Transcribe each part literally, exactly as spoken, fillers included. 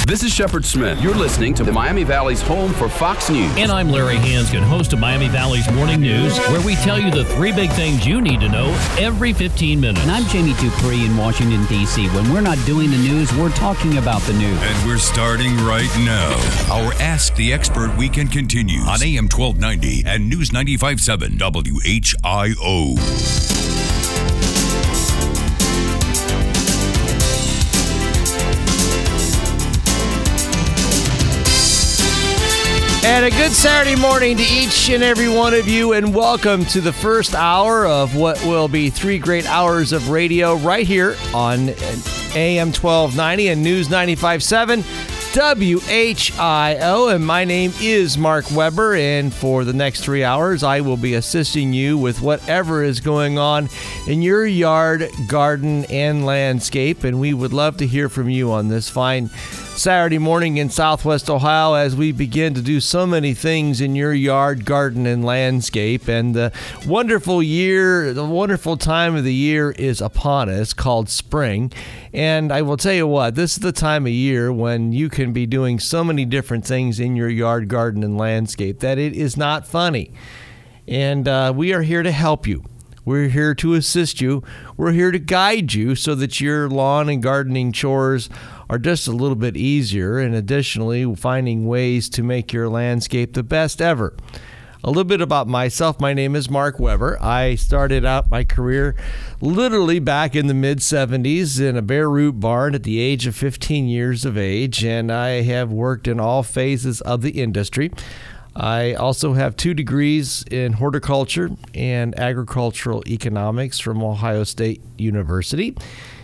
This is Shepard Smith. You're listening to the Miami Valley's home for Fox News. And I'm Larry Hansgen, host of Miami Valley's Morning News, where we tell you the three big things you need to know every fifteen minutes. And I'm Jamie Dupree in Washington, D C When we're not doing the news, we're talking about the news. And we're starting right now. Our Ask the Expert weekend continues on A M twelve ninety and News ninety-five point seven W H I O. And a good Saturday morning to each and every one of you, and welcome to the first hour of what will be three great hours of radio right here on A M twelve ninety and News ninety-five point seven W H I O. And my name is Mark Weber, and for the next three hours, I will be assisting you with whatever is going on in your yard, garden, and landscape. And we would love to hear from you on this fine Saturday morning in Southwest Ohio as we begin to do so many things in your yard, garden, and landscape. And the wonderful year, the wonderful time of the year is upon us, called spring. And I will tell you what, this is the time of year when you can be doing so many different things in your yard, garden, and landscape that it is not funny. And uh, we are here to help you. We're here to assist you. We're here to guide you so that your lawn and gardening chores are just a little bit easier, and additionally finding ways to make your landscape the best ever. A little bit about myself. My name is Mark Weber. I started out my career literally back in the mid seventies in a bare root barn at the age of fifteen years of age, and I have worked in all phases of the industry. I also have two degrees in horticulture and agricultural economics from Ohio State University.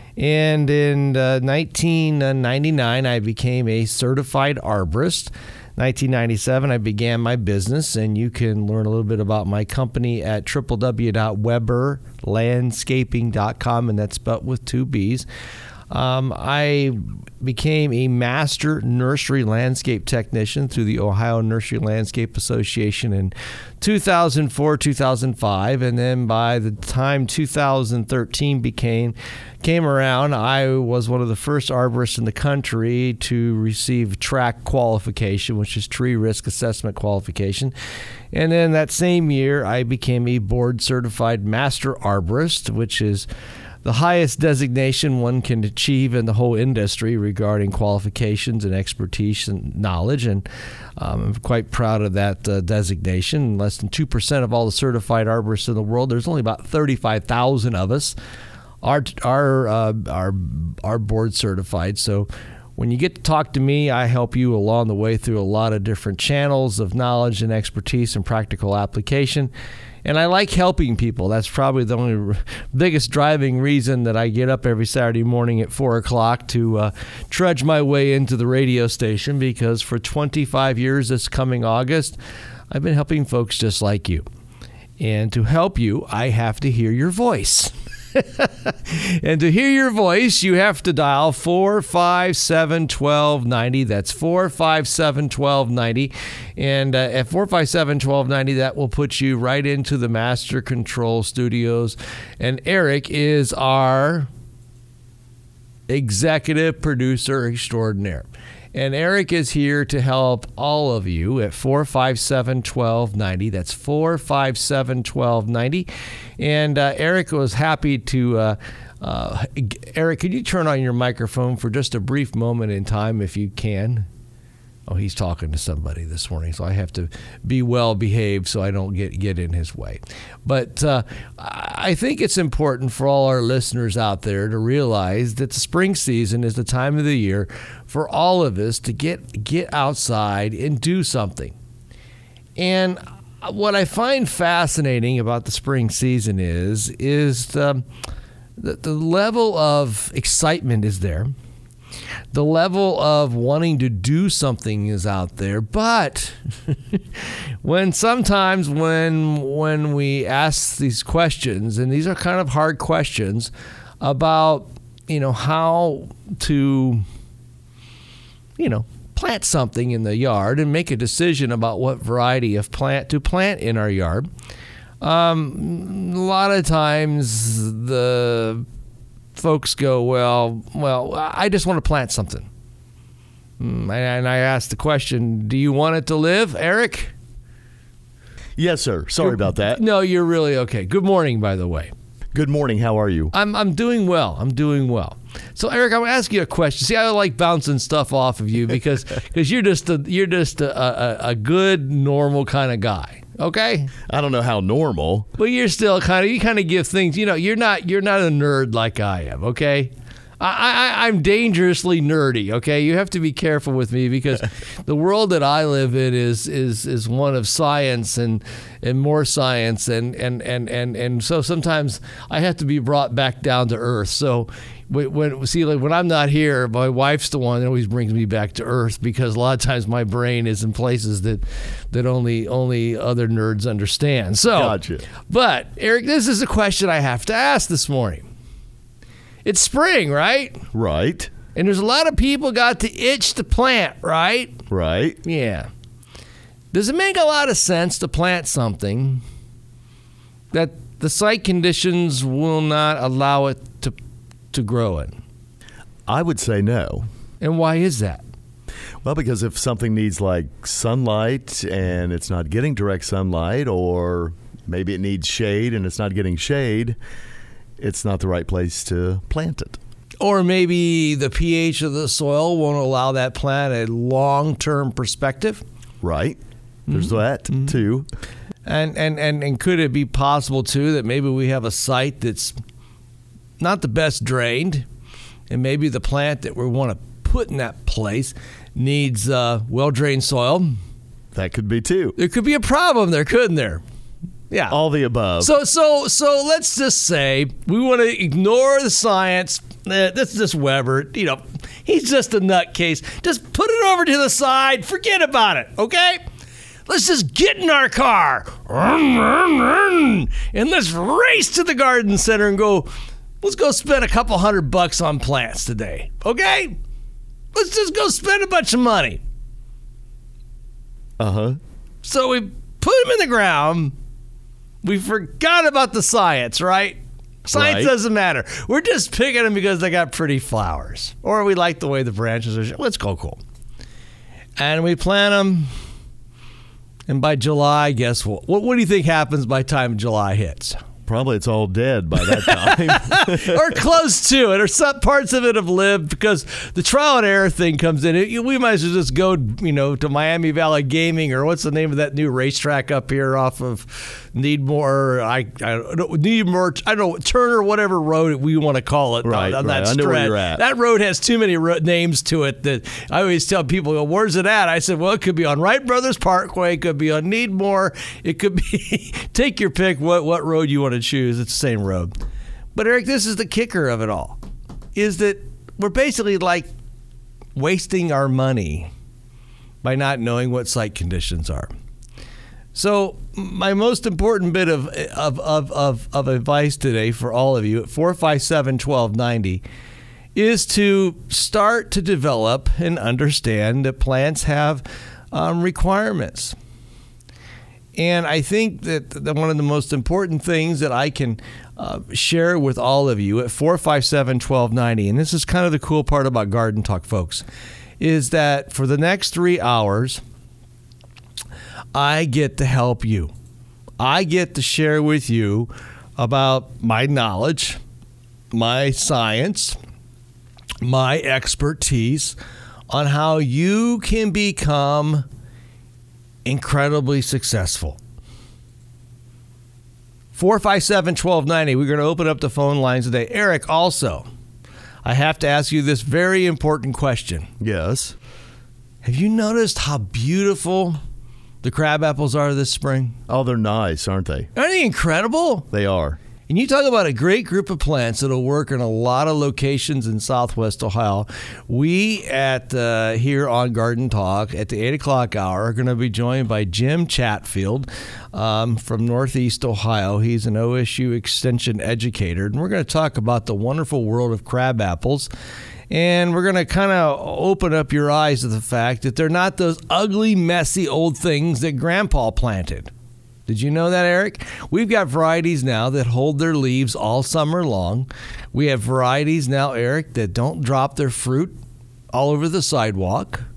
And in uh, nineteen ninety-nine, I became a certified arborist. nineteen ninety-seven, I began my business, and you can learn a little bit about my company at w w w dot weber landscaping dot com, and that's spelled with two B's. Um, I became a master nursery landscape technician through the Ohio Nursery Landscape Association in two thousand four, two thousand five, and then by the time two thousand thirteen became came around, I was one of the first arborists in the country to receive TRAC qualification, which is Tree Risk Assessment qualification. And then that same year, I became a board-certified master arborist, which is the highest designation one can achieve in the whole industry regarding qualifications and expertise and knowledge. And um, I'm quite proud of that uh, designation. Less than two percent of all the certified arborists in the world. There's only about thirty-five thousand of us are, are, uh, are, are board certified. So when you get to talk to me, I help you along the way through a lot of different channels of knowledge and expertise and practical application. And I like helping people. That's probably the only biggest driving reason that I get up every Saturday morning at four o'clock to uh, trudge my way into the radio station, because for twenty-five years this coming August, I've been helping folks just like you. And to help you, I have to hear your voice. And to hear your voice, you have to dial four five seven, one two nine zero. That's four five seven, one two nine zero. And uh, at four five seven, one two nine zero, that will put you right into the Master Control Studios. And Eric is our executive producer extraordinaire. And Eric is here to help all of you at four five seven, one two nine zero. That's four five seven, one two nine zero. And uh, Eric was happy to... Uh, uh, Eric, could you turn on your microphone for just a brief moment in time if you can? Oh, he's talking to somebody this morning, so I have to be well behaved so I don't get, get in his way. But uh, I think it's important for all our listeners out there to realize that the spring season is the time of the year for all of us to get get outside and do something. And what I find fascinating about the spring season is, is the, the, the level of excitement is there. The level of wanting to do something is out there, but when sometimes when when we ask these questions, and these are kind of hard questions about, you know, how to, you know, plant something in the yard and make a decision about what variety of plant to plant in our yard. Um, a lot of times the folks go, well, well, I just want to plant something. And I asked the question, do you want it to live, Eric? Yes, sir. Sorry about that. No, you're really okay. Good morning, by the way. Good morning. How are you? I'm I'm doing well. I'm doing well. So, Eric, I'm going to ask you a question. See, I like bouncing stuff off of you because because you're just a you're just a, a, a good, normal kind of guy. Okay. I don't know how normal. But you're still kind of you kind of give things. You know, you're not you're not a nerd like I am. Okay. I, I, I'm dangerously nerdy, okay? You have to be careful with me because the world that I live in is is is one of science and and more science and and and and, and so sometimes I have to be brought back down to earth. So when, when see like when I'm not here, my wife's the one that always brings me back to earth because a lot of times my brain is in places that that only only other nerds understand. So, gotcha. But Eric, this is a question I have to ask this morning. It's spring, right? Right. And there's a lot of people got the itch to plant, right? Right. Yeah. Does it make a lot of sense to plant something that the site conditions will not allow it to to grow in? I would say no. And why is that? Well, because if something needs like sunlight and it's not getting direct sunlight, or maybe it needs shade and it's not getting shade, it's not the right place to plant it. Or maybe the pH of the soil won't allow that plant a long-term perspective. Right. There's mm-hmm. that, mm-hmm. too. And, and, and, and could it be possible, too, that maybe we have a site that's not the best drained, and maybe the plant that we want to put in that place needs uh, well-drained soil? That could be, too. There could be a problem there, couldn't there? Yeah. All the above. So so so let's just say we want to ignore the science. Uh, this is Weber. You know, he's just a nutcase. Just put it over to the side. Forget about it, okay? Let's just get in our car and let's race to the garden center and go, let's go spend a couple hundred bucks on plants today, okay? Let's just go spend a bunch of money. Uh-huh. So we put them in the ground. We forgot about the science, right? Science right. doesn't matter. We're just picking them because they got pretty flowers. Or we like the way the branches are. Let's go cool. And we plant them. And by July, guess what? What, what do you think happens by the time July hits? Probably it's all dead by that time. Or close to it, or some parts of it have lived because the trial and error thing comes in. It, we might as well just go, you know, to Miami Valley Gaming, or what's the name of that new racetrack up here off of Needmore? I, I don't know, Needmore, I don't know, Turner, whatever road we want to call it. Right, on, on right. that I know where you're at. That road has too many ro- names to it that I always tell people, well, where's it at? I said, well, it could be on Wright Brothers Parkway, it could be on Needmore, it could be, take your pick what, what road you want to choose. It's the same road. But Eric, this is the kicker of it all, is that we're basically like wasting our money by not knowing what site conditions are. So my most important bit of of of of, of advice today for all of you at four five seven, one two nine zero is to start to develop and understand that plants have um, requirements. And I think that the, one of the most important things that I can uh, share with all of you at four five seven, one two nine zero, and this is kind of the cool part about Garden Talk, folks, is that for the next three hours, I get to help you. I get to share with you about my knowledge, my science, my expertise on how you can become incredibly successful. four five seven, one two nine zero. We're going to open up the phone lines today. Eric, also, I have to ask you this very important question. Yes. Have you noticed how beautiful the crab apples are this spring? Oh, they're nice, aren't they? Aren't they incredible? They are. And you talk about a great group of plants that'll work in a lot of locations in Southwest Ohio. We at uh, here on Garden Talk at the eight o'clock hour are going to be joined by Jim Chatfield um, from Northeast Ohio. He's an O S U Extension educator, and we're going to talk about the wonderful world of crab apples. And we're going to kind of open up your eyes to the fact that they're not those ugly, messy old things that Grandpa planted. Did you know that, Eric? We've got varieties now that hold their leaves all summer long. We have varieties now, Eric, that don't drop their fruit all over the sidewalk.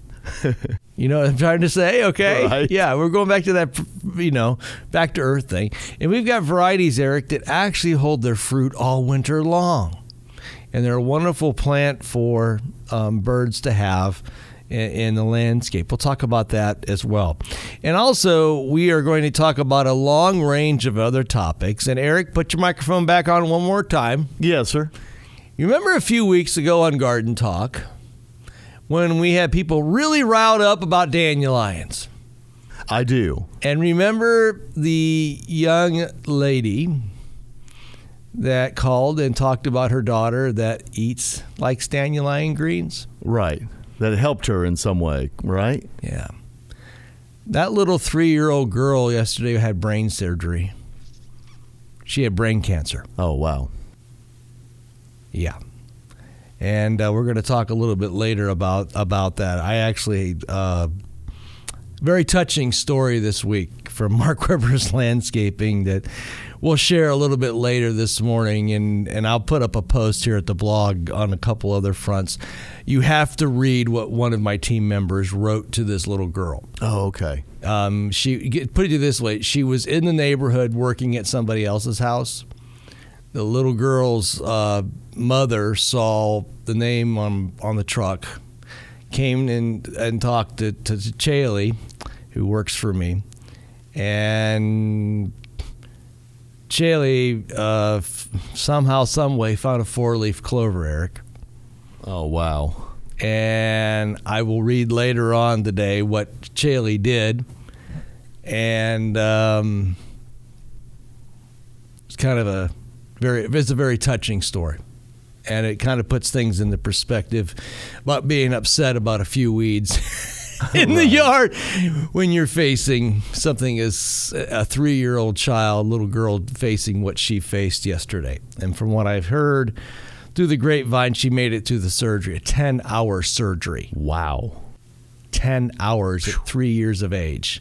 You know what I'm trying to say? Okay. Right. Yeah, we're going back to that, you know, back to earth thing. And we've got varieties, Eric, that actually hold their fruit all winter long. And they're a wonderful plant for um, birds to have in, in the landscape. We'll talk about that as well. And also, we are going to talk about a long range of other topics. And Eric, put your microphone back on one more time. Yes, sir. You remember a few weeks ago on Garden Talk when we had people really riled up about dandelions? I do. And remember the young lady that called and talked about her daughter that eats, likes dandelion greens? Right. That helped her in some way, right? Yeah. That little three-year-old girl yesterday had brain surgery. She had brain cancer. Oh, wow. Yeah. And uh, we're going to talk a little bit later about, about that. I actually, uh, very touching story this week from Mark Weber's Landscaping that we'll share a little bit later this morning. And, and I'll put up a post here at the blog on a couple other fronts. You have to read what one of my team members wrote to this little girl. Oh, okay. Um, she put it this way. She was in the neighborhood working at somebody else's house. The little girl's uh, mother saw the name on on the truck, came in and talked to, to, to Chaley, who works for me, and Chaley uh, f- somehow, some way found a four-leaf clover, Eric. Oh, wow. And I will read later on today what Chaley did, and um, it's kind of a Very, it's a very touching story, and it kind of puts things into perspective about being upset about a few weeds in right. the yard when you're facing something as a three-year-old child, little girl facing what she faced yesterday. And from what I've heard through the grapevine, she made it to the surgery, a ten-hour surgery. Wow. ten hours at three years of age.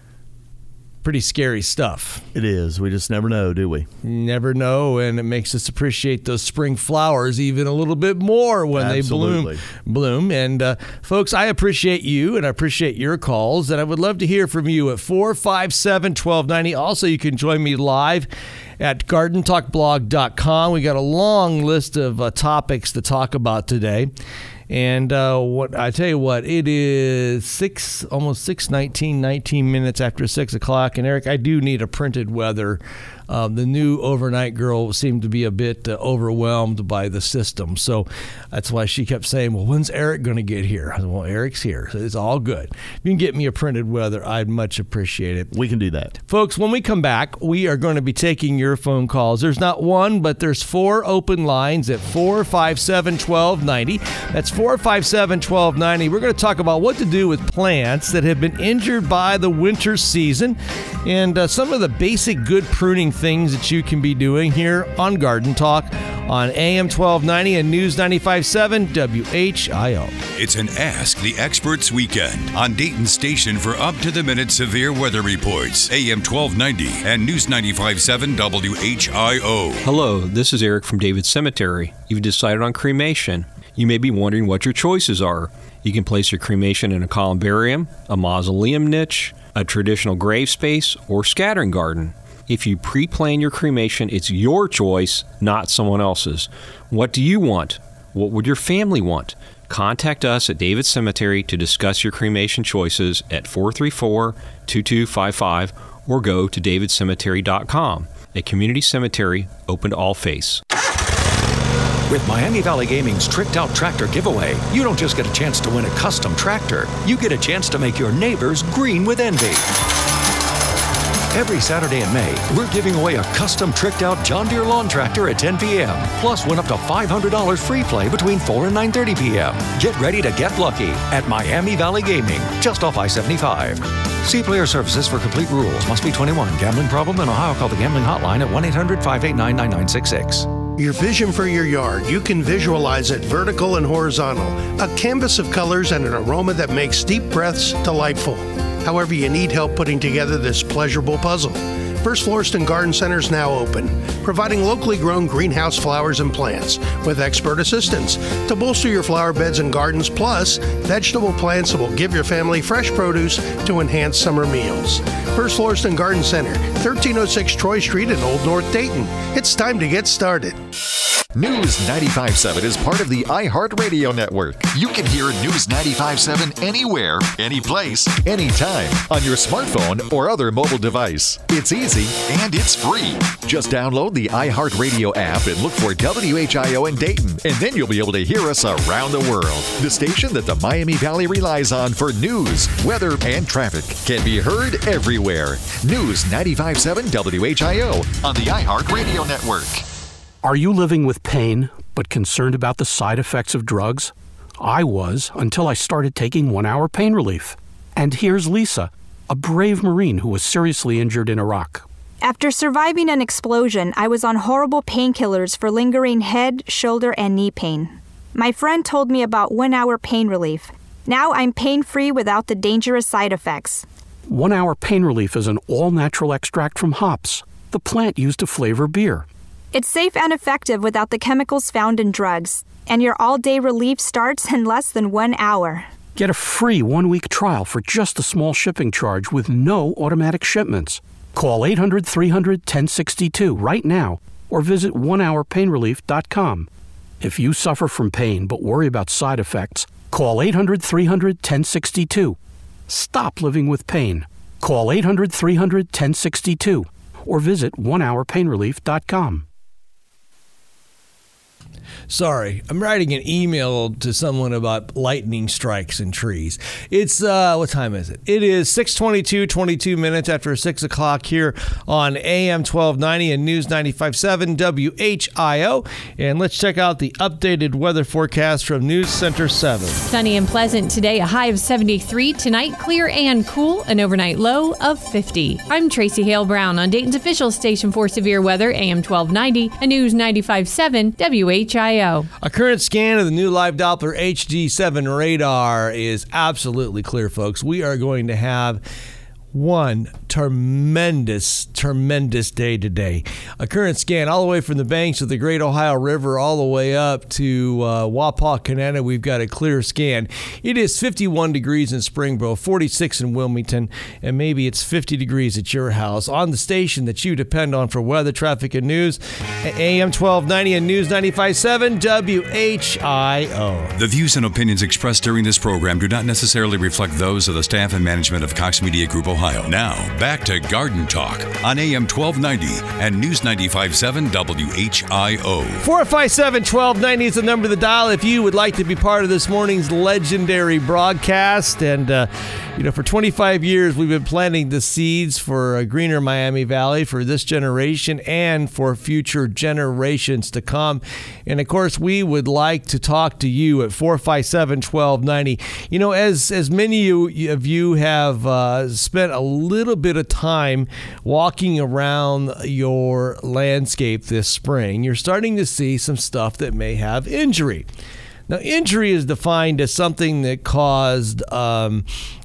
Pretty scary stuff. It is. We just never know, do we? Never know, and it makes us appreciate those spring flowers even a little bit more when Absolutely. they bloom. Bloom. And uh, folks, I appreciate you, and I appreciate your calls, and I would love to hear from you at four five seven, one two nine zero. Also, you can join me live at garden talk blog dot com. We got a long list of uh, topics to talk about today. And uh, what I tell you what, it is six, almost six nineteen, nineteen minutes after six o'clock. And Eric, I do need a printed weather. Um, the new overnight girl seemed to be a bit uh, overwhelmed by the system, so that's why she kept saying, "Well, when's Eric going to get here?" I said, "Well, Eric's here, so it's all good. If you can get me a printed weather, I'd much appreciate it." We can do that, folks. When we come back, we are going to be taking your phone calls. There's not one, but there's four open lines at four five seven, one two nine zero. That's four five seven, one two nine zero. We're going to talk about what to do with plants that have been injured by the winter season and uh, some of the basic good pruning things that you can be doing here on Garden Talk on A M twelve ninety and News ninety-five point seven W H I O. It's an Ask the Experts weekend on Dayton's station for up-to-the-minute severe weather reports. A M twelve ninety and News ninety-five point seven W H I O. Hello, this is Eric from David Cemetery. You've decided on cremation. You may be wondering what your choices are. You can place your cremation in a columbarium, a mausoleum niche, a traditional grave space, or scattering garden. If you pre-plan your cremation, it's your choice, not someone else's. What do you want? What would your family want? Contact us at David Cemetery to discuss your cremation choices at four three four, two two five five or go to david cemetery dot com. A community cemetery open to all faiths. With Miami Valley Gaming's Tricked Out Tractor Giveaway, you don't just get a chance to win a custom tractor, you get a chance to make your neighbors green with envy. Every Saturday in May, we're giving away a custom tricked out John Deere lawn tractor at ten p.m. Plus, win up to five hundred dollars free play between four and nine thirty p.m. Get ready to get lucky at Miami Valley Gaming, just off I seventy-five. See Player Services for complete rules. Must be twenty-one. Gambling problem in Ohio? Call the gambling hotline at one eight hundred, five eight nine, nine nine six six. Your vision for your yard, you can visualize it vertical and horizontal. A canvas of colors and an aroma that makes deep breaths delightful. However, you need help putting together this pleasurable puzzle. First Florestan Garden Center is now open, providing locally grown greenhouse flowers and plants with expert assistance to bolster your flower beds and gardens, plus vegetable plants that will give your family fresh produce to enhance summer meals. First Florestan Garden Center, thirteen oh six Troy Street in Old North Dayton. It's time to get started. News ninety-five point seven is part of the iHeartRadio network. You can hear News ninety-five point seven anywhere, anyplace, anytime on your smartphone or other mobile device. It's easy and it's free. Just download the iHeartRadio app and look for W H I O in Dayton, and then you'll be able to hear us around the world. The station that the Miami Valley relies on for news, weather, and traffic can be heard everywhere. News ninety-five point seven W H I O on the iHeartRadio network. Are you living with pain, but concerned about the side effects of drugs? I was, until I started taking one-hour pain relief. And here's Lisa, a brave Marine who was seriously injured in Iraq. After surviving an explosion, I was on horrible painkillers for lingering head, shoulder, and knee pain. My friend told me about one-hour pain relief. Now I'm pain-free without the dangerous side effects. One-hour pain relief is an all-natural extract from hops, the plant used to flavor beer. It's safe and effective without the chemicals found in drugs, and your all-day relief starts in less than one hour. Get a free one-week trial for just a small shipping charge with no automatic shipments. Call eight hundred, three hundred, ten sixty-two right now or visit one hour pain relief dot com. If you suffer from pain but worry about side effects, call eight hundred, three hundred, ten sixty-two. Stop living with pain. Call eight hundred, three hundred, ten sixty-two or visit one hour pain relief dot com. Sorry, I'm writing an email to someone about lightning strikes in trees. It's, uh, what time is it? It is six twenty-two, twenty-two minutes after six o'clock here on A M twelve ninety and News ninety-five point seven W H I O. And let's check out the updated weather forecast from News Center seven. Sunny and pleasant today, a high of seventy-three. Tonight, clear and cool, an overnight low of fifty. I'm Tracy Hale Brown on Dayton's official station for severe weather, A M twelve ninety and News ninety-five point seven W H I O. A current scan of the new Live Doppler H D seven radar is absolutely clear, folks. We are going to have one tremendous, tremendous day today. A current scan all the way from the banks of the Great Ohio River all the way up to uh, Wapaw, Canada. We've got a clear scan. It is fifty-one degrees in Springboro, forty-six in Wilmington, and maybe it's fifty degrees at your house. On the station that you depend on for weather, traffic, and news, A M twelve ninety and News ninety-five point seven W H I O. The views and opinions expressed during this program do not necessarily reflect those of the staff and management of Cox Media Group Ohio. Now, back to Garden Talk on A M twelve ninety and News ninety-five point seven W H I O. four five seven, one two nine zero is the number to dial if you would like to be part of this morning's legendary broadcast. And, uh, you know, for twenty-five years, we've been planting the seeds for a greener Miami Valley for this generation and for future generations to come. And, of course, we would like to talk to you at four five seven, one two nine zero. You know, as, as many of you have uh, spent a little bit of time walking around your landscape this spring, you're starting to see some stuff that may have injury. Now, injury is defined as something that caused um,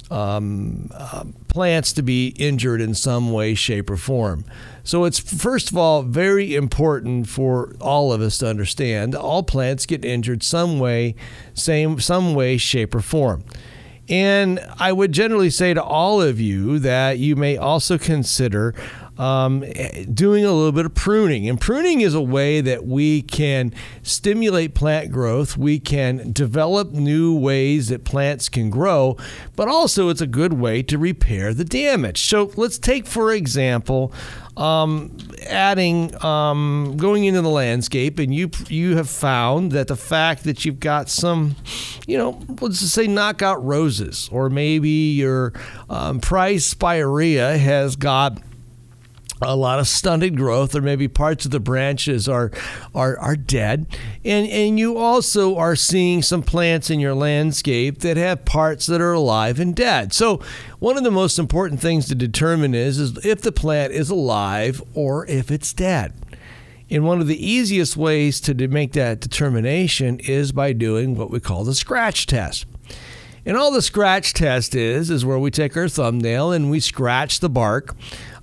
um, uh, plants to be injured in some way, shape, or form. So it's, first of all, very important for all of us to understand all plants get injured some way, same, some way, shape, or form. And I would generally say to all of you that you may also consider um, doing a little bit of pruning. And pruning is a way that we can stimulate plant growth. We can develop new ways that plants can grow, but also it's a good way to repair the damage. So let's take, for example, Um, adding, um, going into the landscape, and you you have found that the fact that you've got some, you know, let's just say knockout roses, or maybe your um, prize spirea has got a lot of stunted growth, or maybe parts of the branches are are are dead, and and you also are seeing some plants in your landscape that have parts that are alive and dead. So one of the most important things to determine is, is if the plant is alive or if it's dead. And one of the easiest ways to make that determination is by doing what we call the scratch test. And all the scratch test is, is where we take our thumbnail and we scratch the bark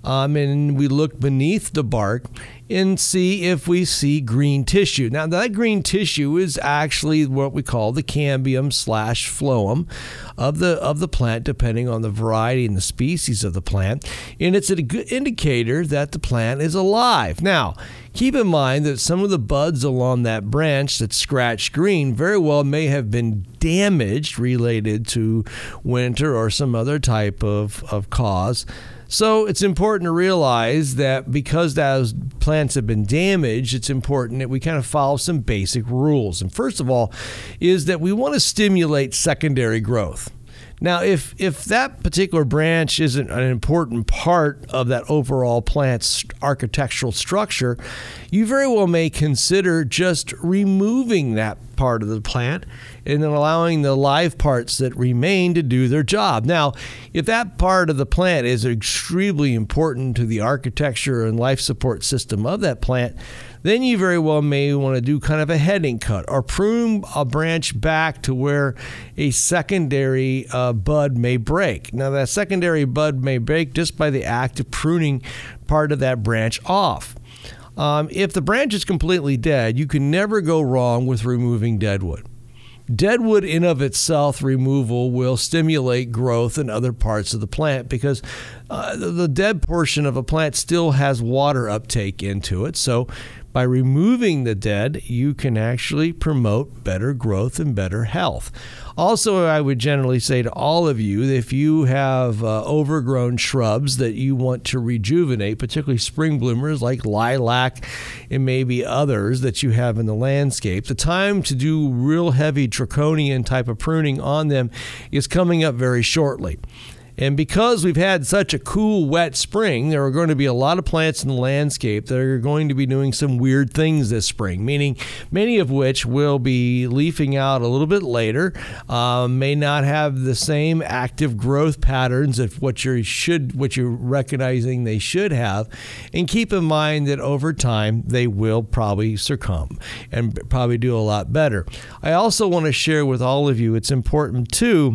um, and we look beneath the bark and see if we see green tissue. Now, that green tissue is actually what we call the cambium slash phloem of the of the plant, depending on the variety and the species of the plant. And it's a good indicator that the plant is alive. Now, keep in mind that some of the buds along that branch that's scratched green very well may have been damaged related to winter or some other type of, of cause. So it's important to realize that because those plants have been damaged, it's important that we kind of follow some basic rules. And first of all is that we want to stimulate secondary growth. Now, if if that particular branch isn't an important part of that overall plant's architectural structure, you very well may consider just removing that part of the plant and then allowing the live parts that remain to do their job. Now, if that part of the plant is extremely important to the architecture and life support system of that plant, then you very well may want to do kind of a heading cut or prune a branch back to where a secondary uh, bud may break. Now, that secondary bud may break just by the act of pruning part of that branch off. Um, if the branch is completely dead, you can never go wrong with removing deadwood. Deadwood in of itself removal will stimulate growth in other parts of the plant because uh, the, the dead portion of a plant still has water uptake into it. So by removing the dead, you can actually promote better growth and better health. Also, I would generally say to all of you, that if you have uh, overgrown shrubs that you want to rejuvenate, particularly spring bloomers like lilac and maybe others that you have in the landscape, the time to do real heavy draconian type of pruning on them is coming up very shortly. And because we've had such a cool, wet spring, there are going to be a lot of plants in the landscape that are going to be doing some weird things this spring, meaning many of which will be leafing out a little bit later, um, may not have the same active growth patterns of what you should, what you're recognizing they should have. And keep in mind that over time, they will probably succumb and probably do a lot better. I also want to share with all of you, it's important too,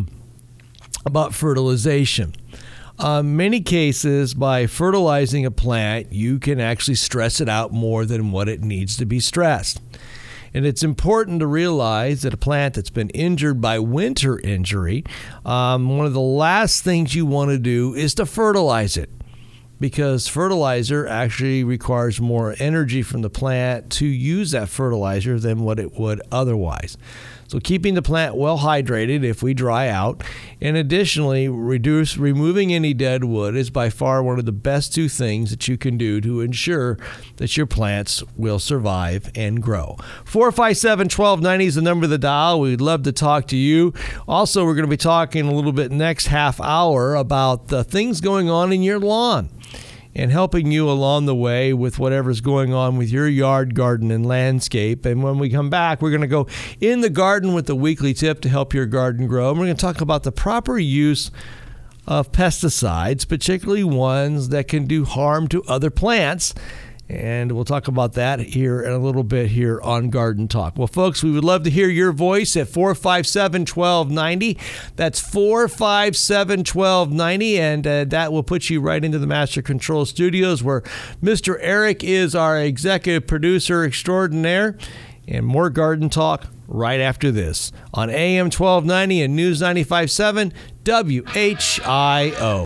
about fertilization. Uh, many cases, by fertilizing a plant, you can actually stress it out more than what it needs to be stressed. And it's important to realize that a plant that's been injured by winter injury, um, one of the last things you want to do is to fertilize it, because fertilizer actually requires more energy from the plant to use that fertilizer than what it would otherwise. So keeping the plant well hydrated if we dry out, and additionally reduce removing any dead wood is by far one of the best two things that you can do to ensure that your plants will survive and grow. four five seven, one two nine zero is the number of the dial. We'd love to talk to you. Also, we're going to be talking a little bit next half hour about the things going on in your lawn and helping you along the way with whatever's going on with your yard, garden, and landscape. And when we come back, we're going to go in the garden with the weekly tip to help your garden grow. And we're going to talk about the proper use of pesticides, particularly ones that can do harm to other plants. And we'll talk about that here in a little bit here on Garden Talk. Well, folks, we would love to hear your voice at four five seven, one two nine zero. That's four five seven, one two nine zero, and uh, that will put you right into the Master Control Studios, where Mister Eric is our executive producer extraordinaire. And more Garden Talk right after this on A M twelve ninety and News ninety-five point seven W H I O.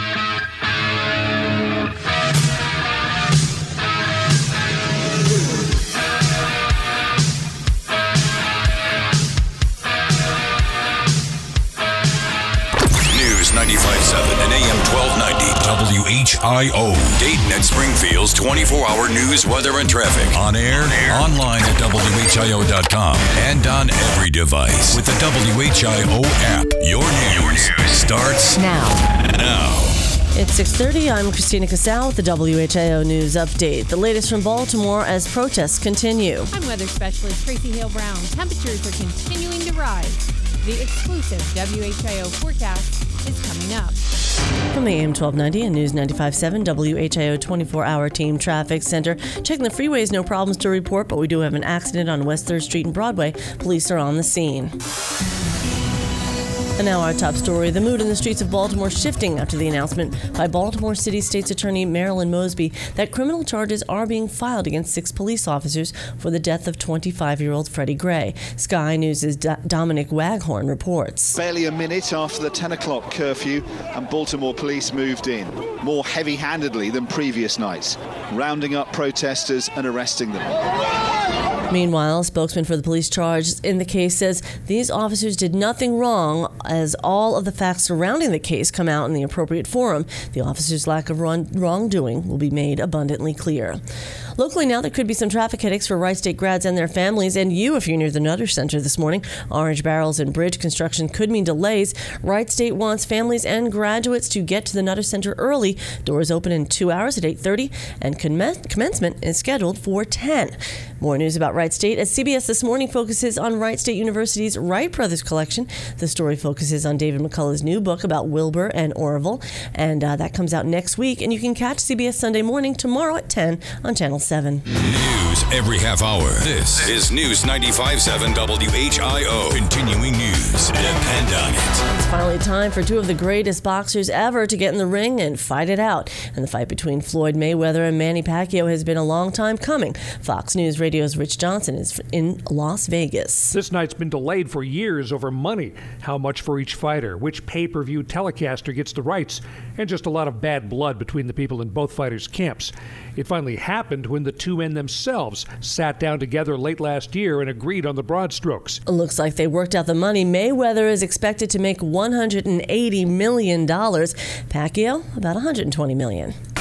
ninety-five point seven and A M twelve ninety W H I O. Dayton and Springfield's twenty-four hour news, weather, and traffic. On air, on air. Online at W H I O dot com, and on every device with the W H I O app. Your news, Your news starts now. Now. It's six thirty. I'm Christina Casal with the W H I O News Update. The latest from Baltimore as protests continue. I'm weather specialist Tracy Hale Brown. Temperatures are continuing to rise. The exclusive W H I O forecast is coming up. From the A M twelve ninety and News ninety-five point seven W H I O twenty-four hour Team Traffic Center. Checking the freeways, no problems to report, but we do have an accident on West third Street and Broadway. Police are on the scene. And now our top story. The mood in the streets of Baltimore shifting after the announcement by Baltimore City State's Attorney Marilyn Mosby that criminal charges are being filed against six police officers for the death of twenty-five-year-old Freddie Gray. Sky News' D- Dominic Waghorn reports. Barely a minute after the ten o'clock curfew and Baltimore police moved in, more heavy-handedly than previous nights, rounding up protesters and arresting them. Meanwhile, a spokesman for the police charged in the case says these officers did nothing wrong as all of the facts surrounding the case come out in the appropriate forum. The officers' lack of wrong- wrongdoing will be made abundantly clear. Locally now, there could be some traffic headaches for Wright State grads and their families, and you if you're near the Nutter Center this morning. Orange barrels and bridge construction could mean delays. Wright State wants families and graduates to get to the Nutter Center early. Doors open in two hours at eight thirty, and commen- commencement is scheduled for ten. More news about Wright State as C B S This Morning focuses on Wright State University's Wright Brothers collection. The story focuses on David McCullough's new book about Wilbur and Orville, and uh, that comes out next week. And you can catch C B S Sunday Morning tomorrow at ten on Channel seven. News every half hour. This is News ninety-five point seven W H I O. Continuing news. Depend on it. It's finally time for two of the greatest boxers ever to get in the ring and fight it out. And the fight between Floyd Mayweather and Manny Pacquiao has been a long time coming. Fox News Radio's Rich Johnson is in Las Vegas. This night's been delayed for years over money. How much for each fighter, which pay-per-view telecaster gets the rights, and just a lot of bad blood between the people in both fighters' camps. It finally happened when the two men themselves sat down together late last year and agreed on the broad strokes. It looks like they worked out the money. Mayweather is expected to make one hundred eighty million dollars. Pacquiao, about one hundred twenty million dollars.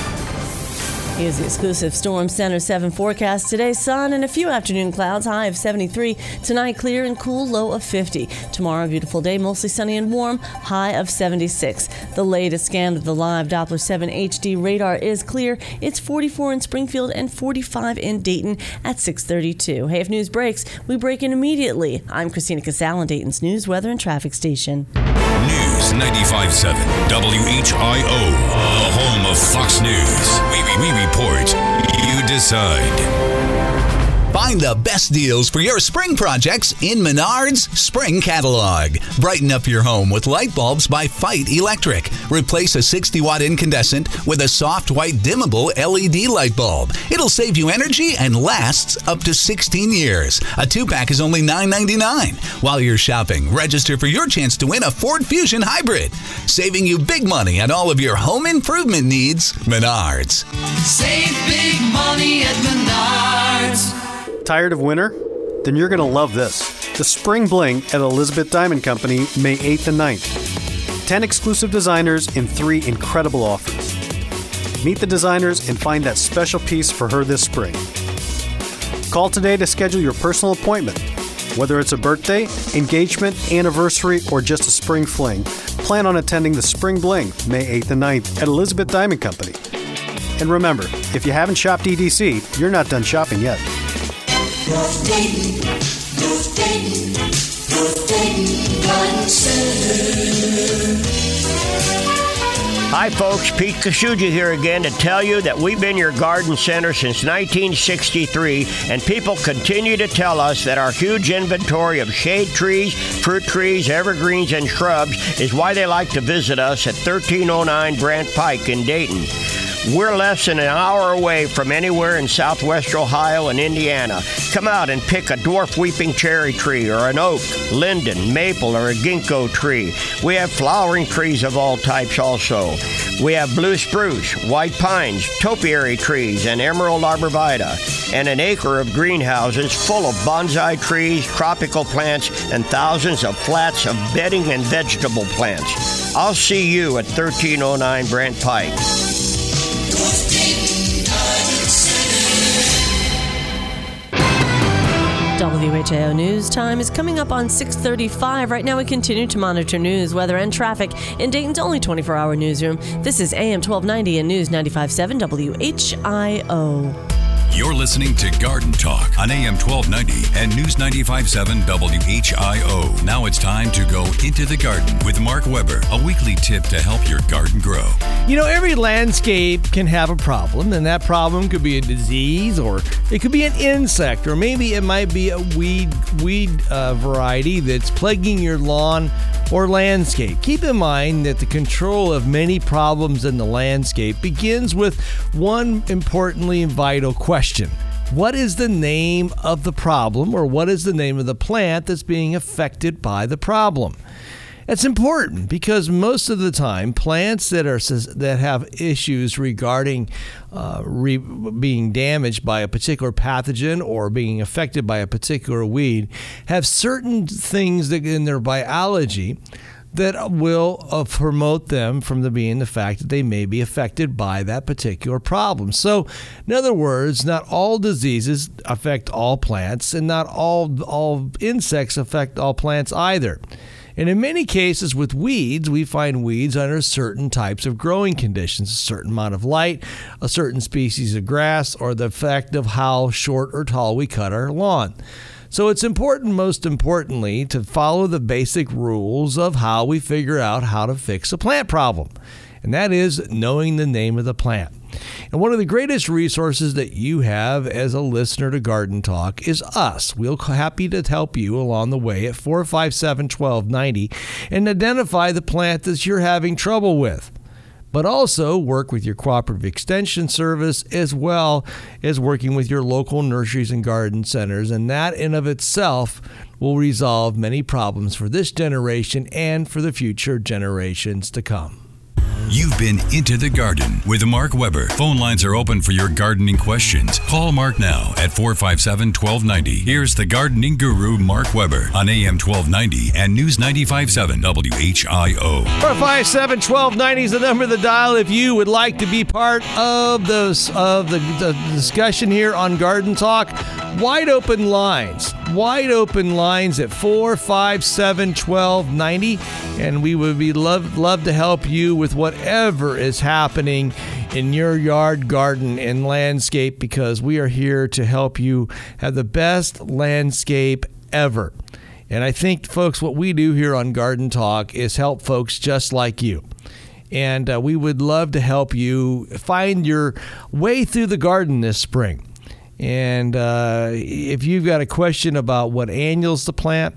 Here's the exclusive Storm Center seven forecast. Today, sun and a few afternoon clouds, high of seventy-three. Tonight, clear and cool, low of fifty. Tomorrow, beautiful day, mostly sunny and warm, high of seventy-six. The latest scan of the live Doppler seven H D radar is clear. It's forty-four in Springfield and forty-five in Dayton at six thirty-two. Hey, if news breaks, we break in immediately. I'm Christina Casale, Dayton's news, weather, and traffic station. News ninety-five point seven W H I O, the home of Fox News. We, we, we report, you decide. Find the best deals for your spring projects in Menards Spring Catalog. Brighten up your home with light bulbs by Fight Electric. Replace a sixty watt incandescent with a soft white dimmable L E D light bulb. It'll save you energy and lasts up to sixteen years. A two-pack is only nine ninety-nine. While you're shopping, register for your chance to win a Ford Fusion Hybrid. Saving you big money on all of your home improvement needs. Menards. Save big money at Menards. Tired of winter? Then you're going to love this. The Spring Bling at Elizabeth Diamond Company, May eighth and ninth. ten exclusive designers and three incredible offers. Meet the designers and find that special piece for her this spring. Call today to schedule your personal appointment. Whether it's a birthday, engagement, anniversary, or just a spring fling, plan on attending the Spring Bling, May eighth and ninth at Elizabeth Diamond Company. And remember, if you haven't shopped E D C, you're not done shopping yet. North Dayton, North Dayton, North Dayton Garden Center. Hi folks, Pete Kasuja here again to tell you that we've been your garden center since nineteen sixty-three, and people continue to tell us that our huge inventory of shade trees, fruit trees, evergreens, and shrubs is why they like to visit us at thirteen oh nine Brant Pike in Dayton. We're less than an hour away from anywhere in southwest Ohio and Indiana. Come out and pick a dwarf weeping cherry tree or an oak, linden, maple, or a ginkgo tree. We have flowering trees of all types also. We have blue spruce, white pines, topiary trees, and emerald arborvitae, and an acre of greenhouses full of bonsai trees, tropical plants, and thousands of flats of bedding and vegetable plants. I'll see you at thirteen oh nine Brant Pike. W H I O News Time is coming up on six thirty-five. Right now we continue to monitor news, weather, and traffic in Dayton's only twenty-four hour newsroom. This is A M twelve ninety and News ninety-five point seven W H I O. You're listening to Garden Talk on A M twelve ninety and News ninety-five point seven W H I O. Now it's time to go into the garden with Mark Weber, a weekly tip to help your garden grow. You know, every landscape can have a problem, and that problem could be a disease, or it could be an insect, or maybe it might be a weed weed uh, variety that's plaguing your lawn or landscape. Keep in mind that the control of many problems in the landscape begins with one importantly vital question. What is the name of the problem, or what is the name of the plant that's being affected by the problem? It's important because most of the time, plants that are that have issues regarding uh, re, being damaged by a particular pathogen or being affected by a particular weed have certain things that in their biology that will uh, promote them from the being the fact that they may be affected by that particular problem. So, in other words, not all diseases affect all plants, and not all all insects affect all plants either. And in many cases with weeds, we find weeds under certain types of growing conditions, a certain amount of light, a certain species of grass, or the fact of how short or tall we cut our lawn. So it's important, most importantly, to follow the basic rules of how we figure out how to fix a plant problem. And that is knowing the name of the plant. And one of the greatest resources that you have as a listener to Garden Talk is us. We're happy to help you along the way at four five seven, one two nine zero and identify the plant that you're having trouble with. But also work with your cooperative extension service as well as working with your local nurseries and garden centers. And that in of itself will resolve many problems for this generation and for the future generations to come. You've been Into the Garden with Mark Weber. Phone lines are open for your gardening questions. Call Mark now at four five seven, one two nine zero. Here's the gardening guru, Mark Weber, on A M twelve ninety and News ninety-five point seven W H I O. four five seven, one two nine zero is the number of the dial if you would like to be part of, those, of the, the discussion here on Garden Talk. Wide open lines. Wide open lines at four five seven, one two nine zero, and we would be love love to help you with whatever is happening in your yard, garden, and landscape, because we are here to help you have the best landscape ever. And I think, folks, what we do here on Garden Talk is help folks just like you. And uh, we would love to help you find your way through the garden this spring. And uh, if you've got a question about what annuals to plant,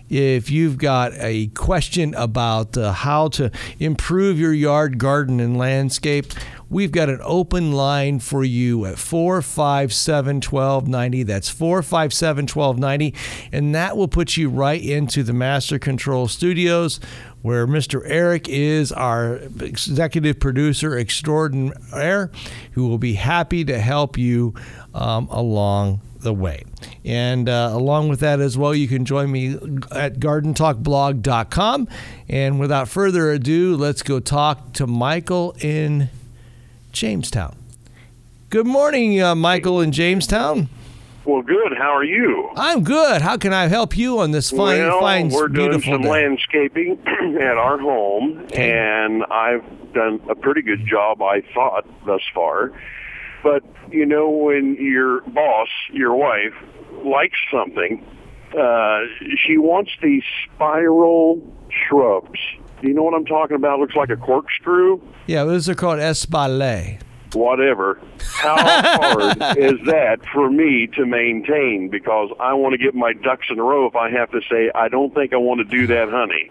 if you've got a question about uh, how to improve your yard, garden, and landscape, we've got an open line for you at four five seven, one two nine zero. That's four five seven, one two nine zero. And that will put you right into the Master Control Studios, where Mister Eric is our executive producer extraordinaire, who will be happy to help you um, along the way. And uh, along with that as well, you can join me at garden talk blog dot com. And without further ado, let's go talk to Michael in Jamestown. Good morning, uh, Michael in Jamestown. Well, good. How are you? I'm good. How can I help you on this fine, well, fine, we're beautiful doing some day? landscaping at our home, Okay. and I've done a pretty good job, I thought, thus far. But, you know, when your boss, your wife, likes something, uh, she wants these spiral shrubs. Do you know what I'm talking about? Looks like a corkscrew. Yeah, those are called espalier. Whatever. How hard is that for me to maintain? Because I want to get my ducks in a row if I have to say, I don't think I want to do that, honey.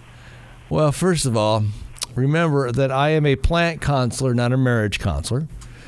Well, first of all, remember that I am a plant counselor, not a marriage counselor.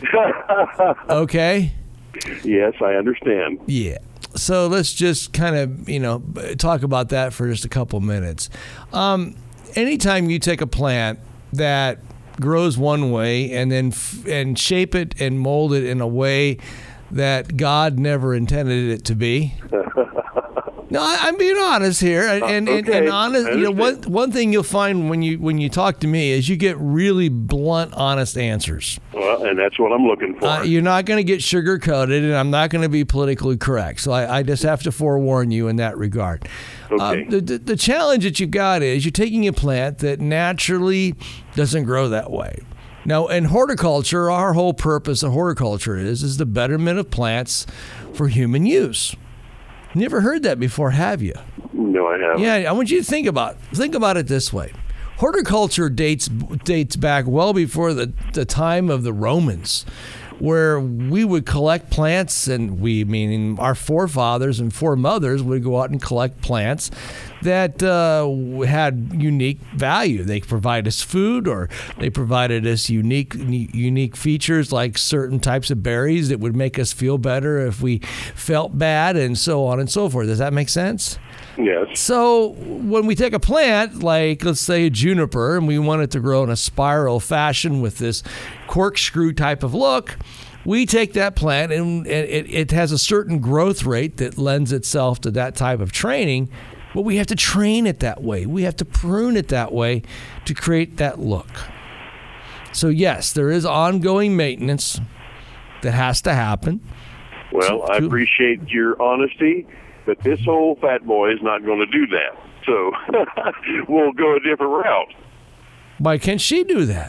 Okay? Yes, I understand. Yeah. So let's just kind of, you know, talk about that for just a couple minutes. Um, anytime you take a plant that grows one way and then f- and shape it and mold it in a way that God never intended it to be. No, I, I'm being honest here, and and, and, Okay, and honest. I You know, one understand. one thing you'll find when you when you talk to me is you get really blunt, honest answers. Well, and that's what I'm looking for. Uh, you're not going to get sugar coated, and I'm not going to be politically correct. So I, I just have to forewarn you in that regard. Okay. Uh, the, the the challenge that you've got is you're taking a plant that naturally doesn't grow that way. Now, in horticulture, our whole purpose of horticulture is is the betterment of plants for human use. Never heard that before, have you? No, I haven't. Yeah, I want you to think about think about it this way. Horticulture dates dates back well before the, the time of the Romans, where we would collect plants, and we, meaning our forefathers and foremothers, would go out and collect plants that uh, had unique value. They provided us food, or they provided us unique unique features like certain types of berries that would make us feel better if we felt bad, and so on and so forth. Does that make sense? Yes. So when we take a plant, like let's say a juniper, and we want it to grow in a spiral fashion with this corkscrew type of look, we take that plant and it, it has a certain growth rate that lends itself to that type of training, but we have to train it that way. We have to prune it that way to create that look. So yes, there is ongoing maintenance that has to happen. Well, I appreciate your honesty, but this old fat boy is not going to do that. So we'll go a different route. Why can't she do that?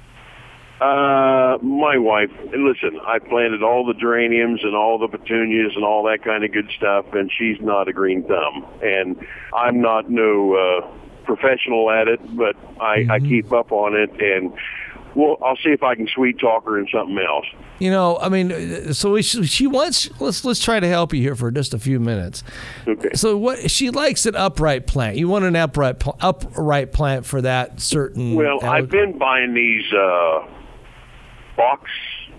Uh, my wife, listen, I planted all the geraniums and all the petunias and all that kind of good stuff, and she's not a green thumb. And I'm not no uh, professional at it, but I, mm-hmm. I keep up on it, and well, I'll see if I can sweet talk her into something else. You know, I mean, so we, she wants. Let's let's try to help you here for just a few minutes. Okay. So what she likes an upright plant. You want an upright upright plant for that certain. Well, I've been buying these uh, box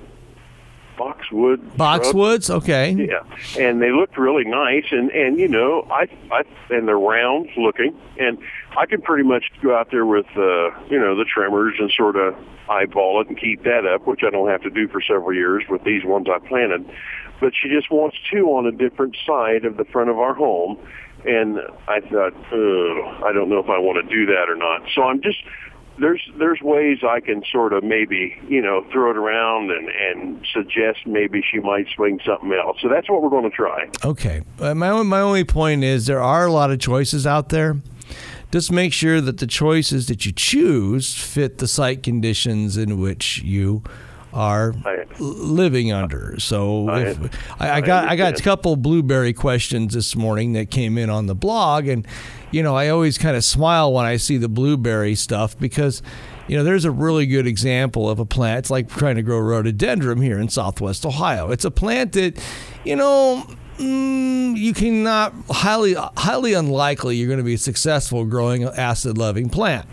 boxwood. Boxwoods, okay. Yeah, and they looked really nice, and and you know, I I and they're round looking, and I can pretty much go out there with uh, you know the trimmers and sort of eyeball it and keep that up, which I don't have to do for several years with these ones I planted. But she just wants two on a different side of the front of our home, and I thought, oh, I don't know if I want to do that or not. So I'm just. There's there's ways I can sort of maybe, you know, throw it around and, and suggest maybe she might swing something else. So that's what we're going to try. Okay. Uh, my, my only point is there are a lot of choices out there. Just make sure that the choices that you choose fit the site conditions in which you are I, living under. So I, if, I, I got I, I got a couple blueberry questions this morning that came in on the blog, and you know I always kind of smile when I see the blueberry stuff because you know there's a really good example of a plant. It's like trying to grow rhododendron here in Southwest Ohio. It's a plant that you know mm, you cannot highly highly unlikely you're going to be successful growing an acid loving plant.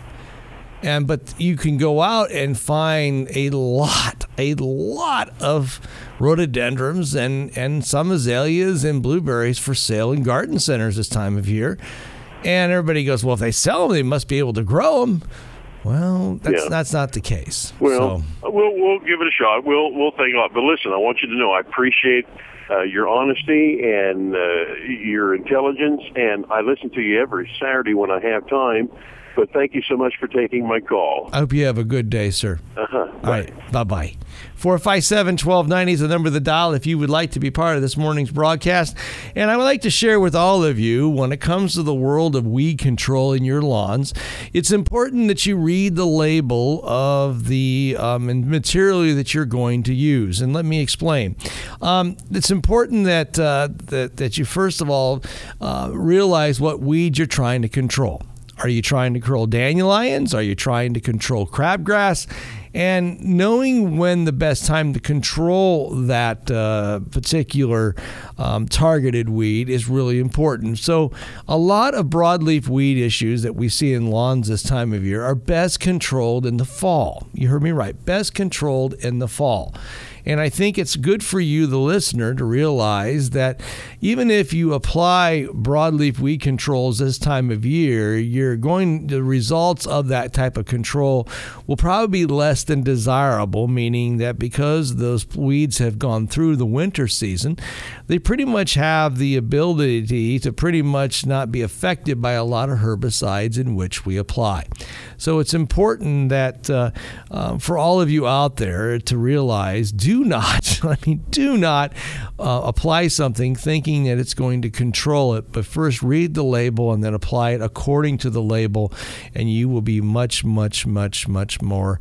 And but you can go out and find a lot, a lot of rhododendrons and, and some azaleas and blueberries for sale in garden centers this time of year. And everybody goes, well, if they sell them, they must be able to grow them. Well, that's yeah. that's not the case. Well, so. we'll we'll give it a shot. We'll we'll think about it. But listen, I want you to know I appreciate uh, your honesty and uh, your intelligence, and I listen to you every Saturday when I have time. But thank you so much for taking my call. I hope you have a good day, sir. Uh-huh. All right. Bye-bye. four five seven, one two nine zero is the number of the dial if you would like to be part of this morning's broadcast. And I would like to share with all of you, when it comes to the world of weed control in your lawns, it's important that you read the label of the um, material that you're going to use. And let me explain. Um, it's important that, uh, that, that you, first of all, uh, realize what weeds you're trying to control. Are you trying to control dandelions? Are you trying to control crabgrass? And knowing when the best time to control that uh, particular um, targeted weed is really important. So a lot of broadleaf weed issues that we see in lawns this time of year are best controlled in the fall. You heard me right. Best controlled in the fall. And I think it's good for you, the listener, to realize that even if you apply broadleaf weed controls this time of year, you're going the results of that type of control will probably be less than desirable, meaning that because those weeds have gone through the winter season, they pretty much have the ability to pretty much not be affected by a lot of herbicides in which we apply. So it's important that uh, uh, for all of you out there to realize, do not, I mean, do not uh, apply something thinking that it's going to control it, but first read the label and then apply it according to the label, and you will be much, much, much, much more successful.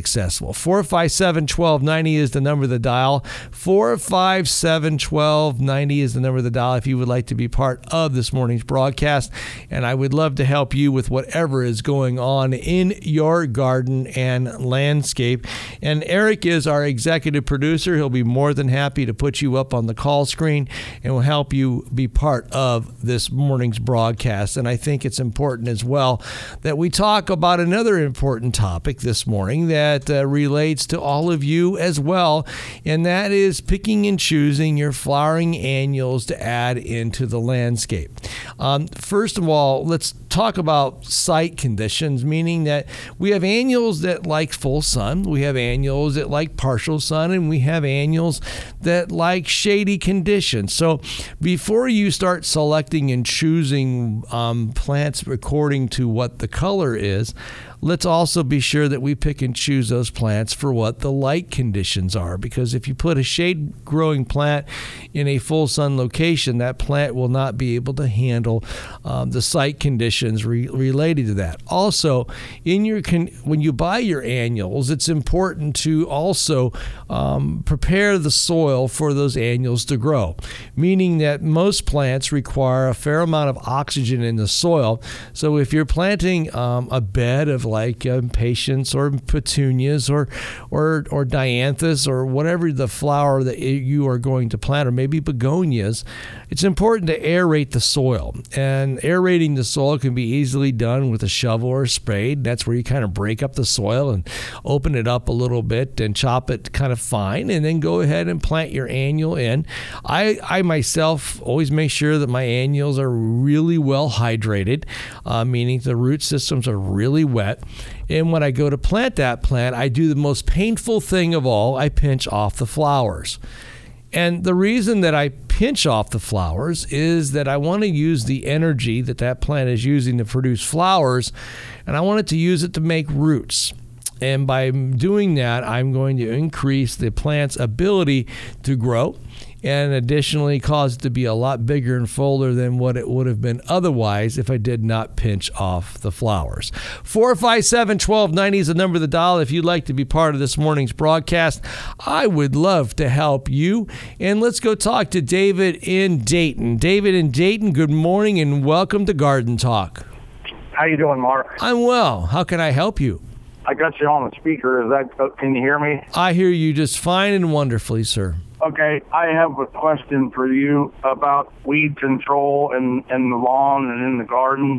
successful. four five seven, one two nine zero is the number of the dial. four five seven, one two nine zero is the number of the dial if you would like to be part of this morning's broadcast. And I would love to help you with whatever is going on in your garden and landscape. And Eric is our executive producer. He'll be more than happy to put you up on the call screen and will help you be part of this morning's broadcast. And I think it's important as well that we talk about another important topic this morning that uh, relates to all of you as well, and that is picking and choosing your flowering annuals to add into the landscape. Um, first of all, let's talk about site conditions, meaning that we have annuals that like full sun, we have annuals that like partial sun, and we have annuals that like shady conditions. So before you start selecting and choosing um, plants according to what the color is, let's also be sure that we pick and choose those plants for what the light conditions are. Because if you put a shade growing plant in a full sun location, that plant will not be able to handle um, the site conditions re- related to that. Also, in your con- when you buy your annuals, it's important to also um, prepare the soil for those annuals to grow, meaning that most plants require a fair amount of oxygen in the soil. So if you're planting um, a bed of like um, patience or petunias or or or dianthus or whatever the flower that you are going to plant, or maybe begonias, it's important to aerate the soil. And aerating the soil can be easily done with a shovel or a spade. That's where you kind of break up the soil and open it up a little bit and chop it kind of fine, and then go ahead and plant your annual in. I, I myself always make sure that my annuals are really well hydrated, uh, meaning the root systems are really wet. And when I go to plant that plant, I do the most painful thing of all. I pinch off the flowers. And the reason that I pinch off the flowers is that I want to use the energy that that plant is using to produce flowers, and I want it to use it to make roots. And by doing that, I'm going to increase the plant's ability to grow, and additionally cause it to be a lot bigger and fuller than what it would have been otherwise if I did not pinch off the flowers. four five seven, one two nine zero is the number of the dial if you'd like to be part of this morning's broadcast. I would love to help you. And let's go talk to David in Dayton. David in Dayton, good morning and welcome to Garden Talk. How you doing, Mark? I'm well. How can I help you? I got you on the speaker. Is that? Can you hear me? I hear you just fine and wonderfully, sir. Okay, I have a question for you about weed control in, in the lawn and in the gardens.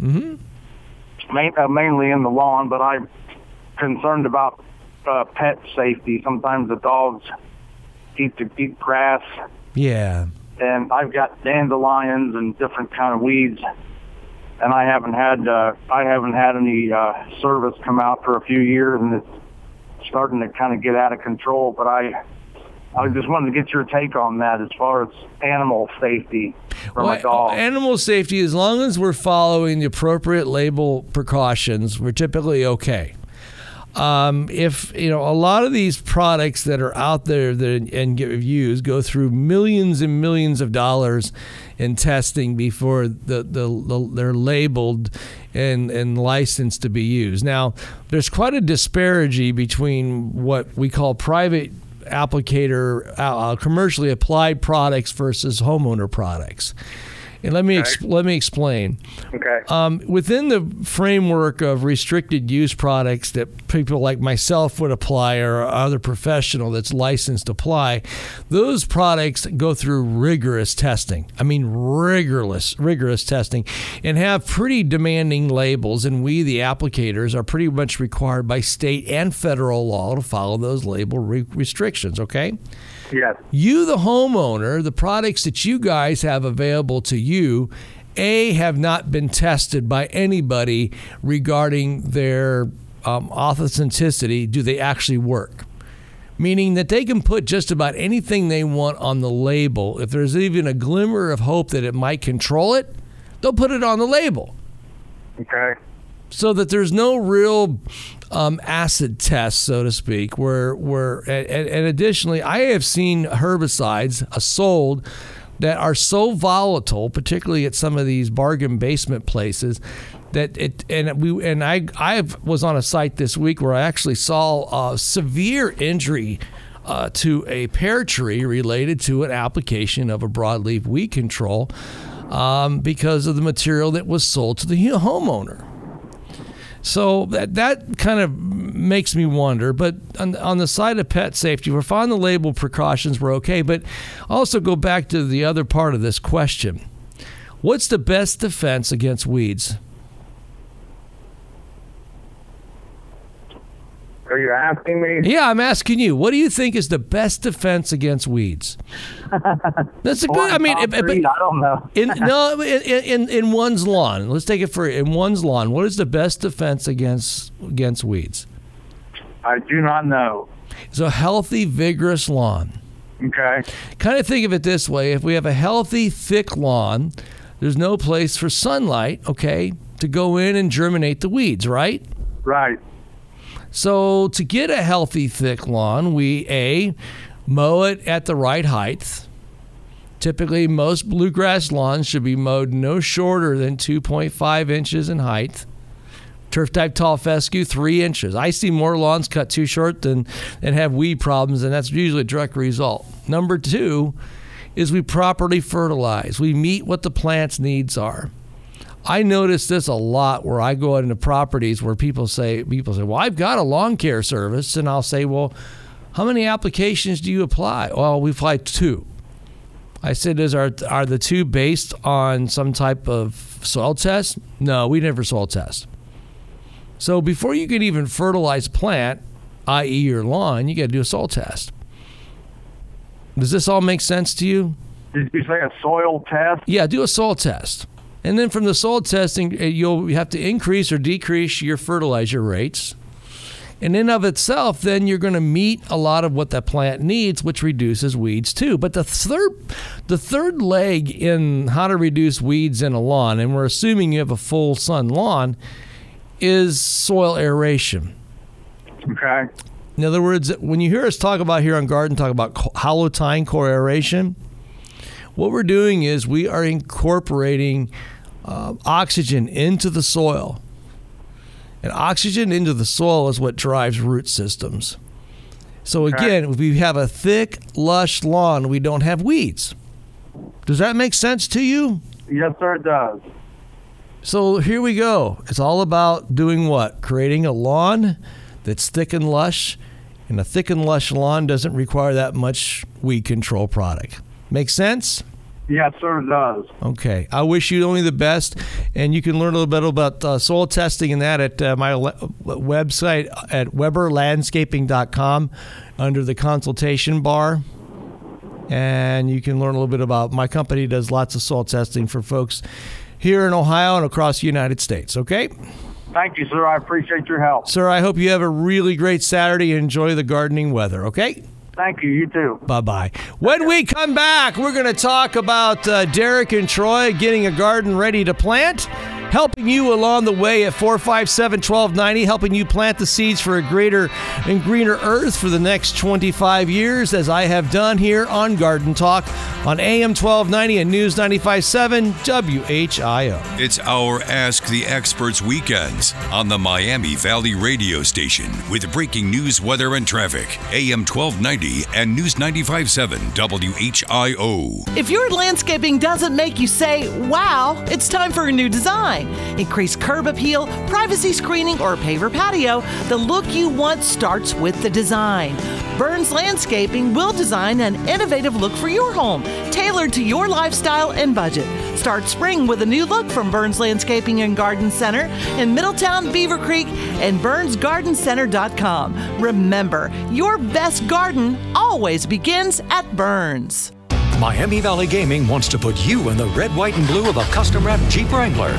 Mm-hmm. Main, uh, mainly in the lawn, but I'm concerned about uh, pet safety. Sometimes the dogs eat the eat grass. Yeah. And I've got dandelions and different kind of weeds, and I haven't had uh, I haven't had any uh, service come out for a few years, and it's starting to kind of get out of control. But I. I just wanted to get your take on that as far as animal safety for well, my dog. Animal safety, as long as we're following the appropriate label precautions, we're typically okay. Um, if, you know, a lot of these products that are out there that and get used go through millions and millions of dollars in testing before the, the, the they're labeled and, and licensed to be used. Now, there's quite a disparity between what we call private applicator, uh, commercially applied products versus homeowner products. And let me okay. ex- let me explain. Okay. Um, within the framework of restricted use products that people like myself would apply, or other professional that's licensed to apply, those products go through rigorous testing. I mean, rigorous, rigorous testing, and have pretty demanding labels. And we, the applicators, are pretty much required by state and federal law to follow those label re- restrictions. Okay. Yes. You, the homeowner, the products that you guys have available to you, A, have not been tested by anybody regarding their um, authenticity. Do they actually work? Meaning that they can put just about anything they want on the label. If there's even a glimmer of hope that it might control it, they'll put it on the label. Okay. So that there's no real um, acid test, so to speak, where, where and, and additionally, I have seen herbicides uh, sold that are so volatile, particularly at some of these bargain basement places, that it and we and I I was on a site this week where I actually saw a severe injury uh, to a pear tree related to an application of a broadleaf weed control um, because of the material that was sold to the homeowner. So that that kind of makes me wonder. But on, on the side of pet safety, we're fine. The label precautions were okay. But also go back to the other part of this question. What's the best defense against weeds? Are you asking me? Yeah, I'm asking you. What do you think is the best defense against weeds? That's a good. I mean, if, if, I don't know. in no, in, in in one's lawn. Let's take it for in one's lawn. What is the best defense against against weeds? I do not know. It's a healthy, vigorous lawn. Okay. Kind of think of it this way: if we have a healthy, thick lawn, there's no place for sunlight, okay, to go in and germinate the weeds, right? Right. So to get a healthy, thick lawn, we, A, mow it at the right height. Typically, most bluegrass lawns should be mowed no shorter than two point five inches in height. Turf-type tall fescue, three inches. I see more lawns cut too short than and have weed problems, and that's usually a direct result. Number two is we properly fertilize. We meet what the plant's needs are. I notice this a lot where I go out into properties where people say, people say, well, I've got a lawn care service. And I'll say, well, how many applications do you apply? Well, we apply two. I said, is are, are the two based on some type of soil test? No, we never soil test. So before you can even fertilize a plant, that is your lawn, you got to do a soil test. Does this all make sense to you? Did you say a soil test? Yeah, do a soil test. And then from the soil testing, you'll have to increase or decrease your fertilizer rates. And in of itself, then you're going to meet a lot of what that plant needs, which reduces weeds too. But the third, the third leg in how to reduce weeds in a lawn, and we're assuming you have a full sun lawn, is soil aeration. Okay. In other words, when you hear us talk about here on Garden, talk about hollow tine core aeration, what we're doing is we are incorporating uh, oxygen into the soil. And oxygen into the soil is what drives root systems. So again, if we have a thick, lush lawn, we don't have weeds. Does that make sense to you? Yes, sir, it does. So here we go. It's all about doing what? Creating a lawn that's thick and lush. And a thick and lush lawn doesn't require that much weed control product. Make sense? Yes, sir, it does. Okay. I wish you only the best. And you can learn a little bit about uh, soil testing and that at uh, my le- website at weber landscaping dot com under the consultation bar. And you can learn a little bit about my company does lots of soil testing for folks here in Ohio and across the United States. Okay? Thank you, sir. I appreciate your help. Sir, I hope you have a really great Saturday and enjoy the gardening weather. Okay? Thank you. You too. Bye-bye. When we come back, we're going to talk about uh, Derek and Troy getting a garden ready to plant, helping you along the way at four five seven, one two nine zero, helping you plant the seeds for a greater and greener earth for the next twenty-five years, as I have done here on Garden Talk on A M twelve ninety and News ninety-five point seven W H I O. It's our Ask the Experts weekends on the Miami Valley radio station with breaking news, weather, and traffic. A M twelve ninety and News ninety-five point seven W H I O. If your landscaping doesn't make you say, wow, it's time for a new design. Increased curb appeal, privacy screening, or paver patio, the look you want starts with the design. Burns Landscaping will design an innovative look for your home, tailored to your lifestyle and budget. Start spring with a new look from Burns Landscaping and Garden Center in Middletown, Beaver Creek, and burns garden center dot com. Remember, your best garden always begins at Burns. Miami Valley Gaming wants to put you in the red, white, and blue of a custom-wrapped Jeep Wrangler.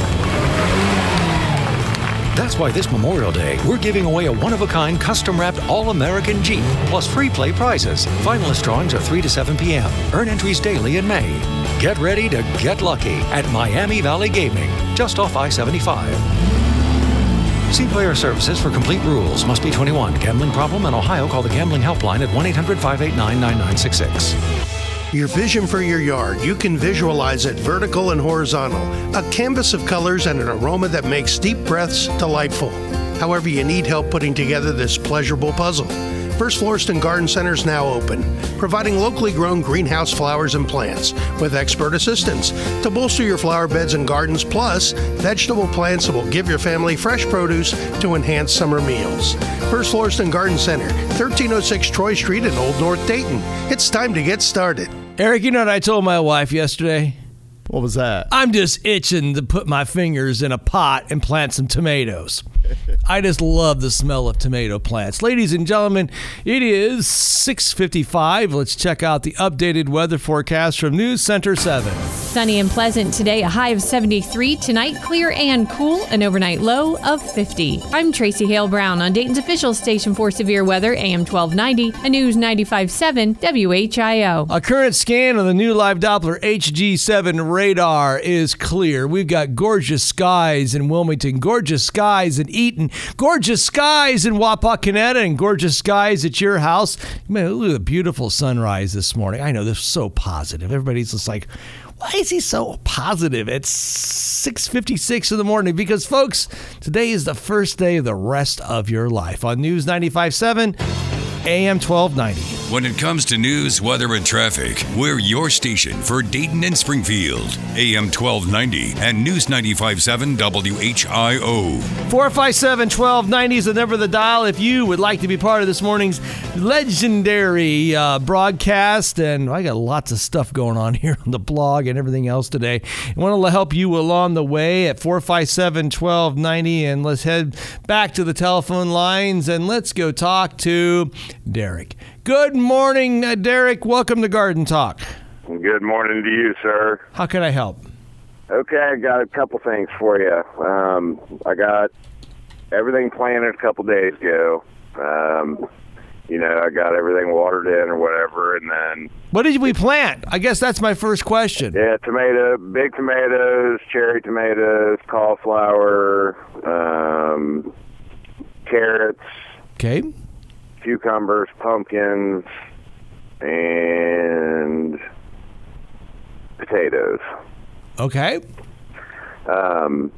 That's why this Memorial Day, we're giving away a one-of-a-kind custom-wrapped All-American Jeep, plus free play prizes. Finalist drawings are three to seven p.m. Earn entries daily in May. Get ready to get lucky at Miami Valley Gaming, just off I seventy-five. See Player Services for complete rules. Must be twenty-one. Gambling problem in Ohio? Call the Gambling Helpline at one eight hundred, five eight nine, nine nine six six. Your vision for your yard, you can visualize it vertical and horizontal, a canvas of colors and an aroma that makes deep breaths delightful. However, you need help putting together this pleasurable puzzle. First Florestan Garden Center is now open, providing locally grown greenhouse flowers and plants with expert assistance to bolster your flower beds and gardens, plus vegetable plants that will give your family fresh produce to enhance summer meals. First Florestan Garden Center, thirteen oh six Troy Street in Old North Dayton. It's time to get started. Eric, you know what I told my wife yesterday? What was that? I'm just itching to put my fingers in a pot and plant some tomatoes. I just love the smell of tomato plants. Ladies and gentlemen, it is six fifty-five. Let's check out the updated weather forecast from News Center seven. Sunny and pleasant today, a high of seventy-three. Tonight, clear and cool, an overnight low of fifty. I'm Tracy Hale Brown on Dayton's official station for severe weather, A M twelve ninety, and News ninety-five point seven W H I O. A current scan of the new live Doppler H G seven radar is clear. We've got gorgeous skies in Wilmington, gorgeous skies in Eaton, gorgeous skies in Wapakoneta, and gorgeous skies at your house. Man, look at the beautiful sunrise this morning. I know, this is so positive. Everybody's just like, why is he so positive? It's six fifty-six in the morning because, folks, today is the first day of the rest of your life on News ninety-five point seven, A M twelve ninety. When it comes to news, weather, and traffic, we're your station for Dayton and Springfield. A M twelve ninety and News ninety-five point seven W H I O. four five seven, one two nine zero is the number of the dial if you would like to be part of this morning's legendary uh, broadcast. And I got lots of stuff going on here on the blog and everything else today. I want to help you along the way at four five seven, one two nine zero. And let's head back to the telephone lines and let's go talk to Derek. Good morning, uh, Derek. Welcome to Garden Talk. Good morning to you, sir. How can I help? Okay, I got a couple things for you. Um, I got everything planted a couple days ago. Um, you know, I got everything watered in or whatever, and then... What did we plant? I guess that's my first question. Yeah, tomato, big tomatoes, cherry tomatoes, cauliflower, um, carrots. Okay. Cucumbers, pumpkins, and potatoes. Okay. Um,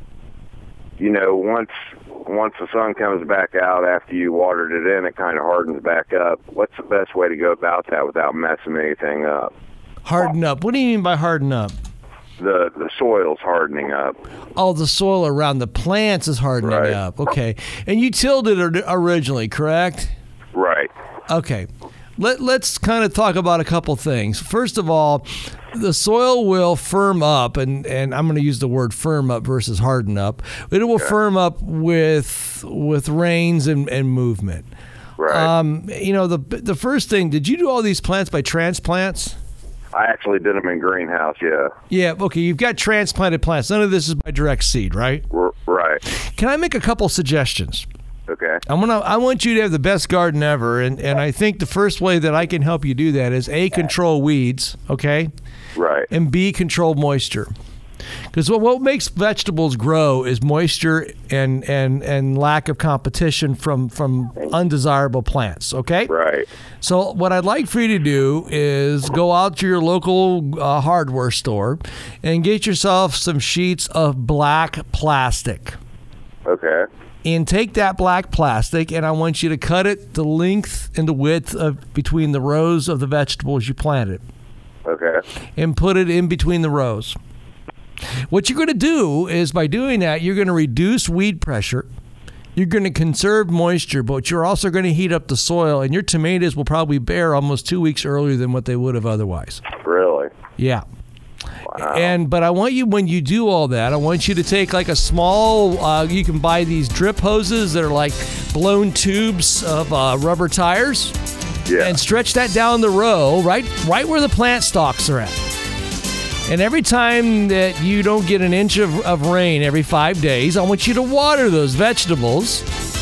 you know, once once the sun comes back out after you watered it in, it kind of hardens back up. What's the best way to go about that without messing anything up? Harden up. What do you mean by harden up? The the soil's hardening up. Oh, the soil around the plants is hardening Right. up. Okay. And you tilled it or- originally, correct? Right. Okay. Let, let's kind of talk about a couple things. First of all, the soil will firm up, and, and I'm going to use the word firm up versus harden up. It will firm up with with rains and, and movement. Right. Um, you know, the the first thing, did you do all these plants by transplants? I actually did them in greenhouse, yeah. Yeah, okay, you've got transplanted plants. None of this is by direct seed, right? R- right. Can I make a couple suggestions? Okay. I'm gonna. I want you to have the best garden ever, and, and I think the first way that I can help you do that is A, control weeds, okay? Right. And B, control moisture. Because what, what makes vegetables grow is moisture and, and, and lack of competition from, from undesirable plants, okay? Right. So what I'd like for you to do is go out to your local uh, hardware store and get yourself some sheets of black plastic. Okay. And take that black plastic, and I want you to cut it the length and the width of between the rows of the vegetables you planted. Okay. And put it in between the rows. What you're going to do is, by doing that, you're going to reduce weed pressure. You're going to conserve moisture, but you're also going to heat up the soil, and your tomatoes will probably bear almost two weeks earlier than what they would have otherwise. Really? Yeah. Wow. And but I want you, when you do all that, I want you to take like a small, uh, you can buy these drip hoses that are like blown tubes of uh, rubber tires. Yeah. And stretch that down the row, right, right where the plant stalks are at. And every time that you don't get an inch of, of rain every five days, I want you to water those vegetables.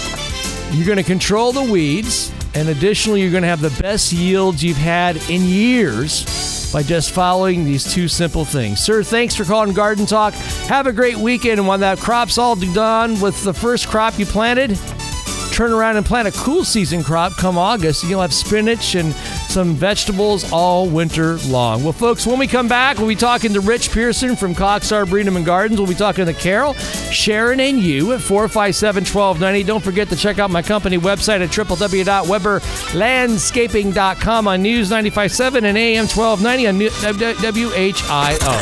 You're going to control the weeds. And additionally, you're going to have the best yields you've had in years by just following these two simple things. Sir, thanks for calling Garden Talk. Have a great weekend. And when that crop's all done with the first crop you planted, turn around and plant a cool season crop come August. You'll have spinach and some vegetables all winter long. Well, folks, when we come back, we'll be talking to Rich Pearson from Cox Arboretum and Gardens. We'll be talking to Carol, Sharon, and you at four five seven, one two nine zero. Don't forget to check out my company website at w w w dot weber landscaping dot com on News ninety-five point seven and A M twelve ninety on W H I O.